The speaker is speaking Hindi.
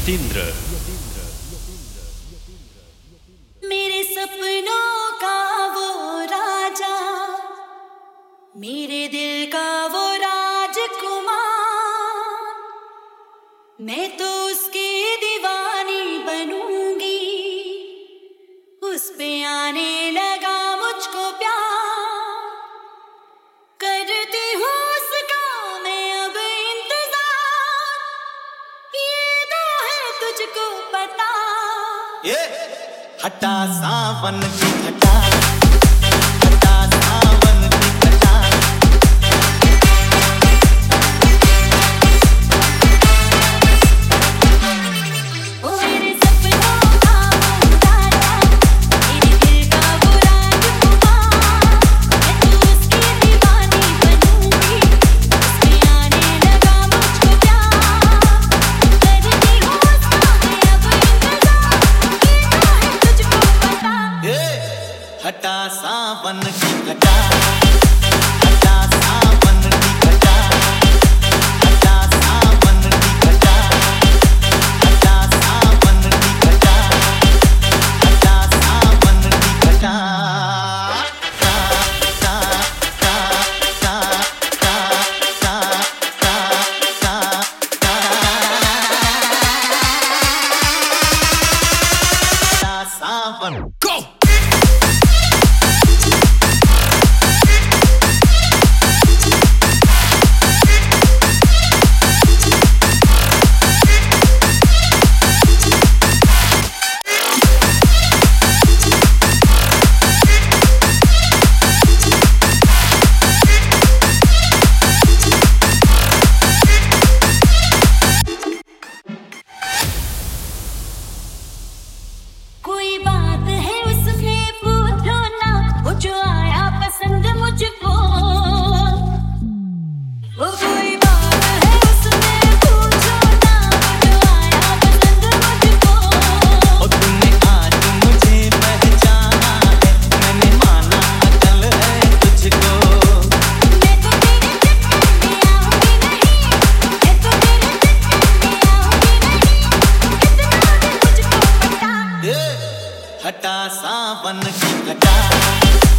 यतीन्द्र। मेरे सपनों का वो राजा, मेरे दिल का वो राजकुमार, मैं तो उसकी दीवानी बनूंगी। उस पे आने लगा मुझको प्यार, करती हूँ उसका मैं अब इंतजार। ये तो है तुझको पता, ये हटा सावन की घटा, हटा सावन की घटा। ओ मेरे सपनों का वो राजा, मेरे दिल का वो राजकुमार, मैं तो उसकी दीवानी बनूंगी। उसमें आने लगा मुझको प्यार, करती हूँ उसका मैं अब इंतजार। ये तो है तुझको पता, ये हटा सावन की घटा, हटा सावन की घटा, हटा सावन की घटा, हटा सावन की घटा, हटा सावन की घटा। टा टा टा टा टा टा टा टा टा सावन go। कोई बात है उसमें पूछो ना, वो जो आया पसंद मुझको। वो कोई बात है उसमें पूछो ना, वो जो आया पसंद मुझको। ओ तूने आज मुझे पहचाना है, मैंने माना अकल है तुझको। मैं तो तेरे चक्कर में आऊंगी नहीं, मैं तो तेरे चक्कर में आऊंगी नहीं, इतना भी मुझको पता। ये हटा सावन की घटा।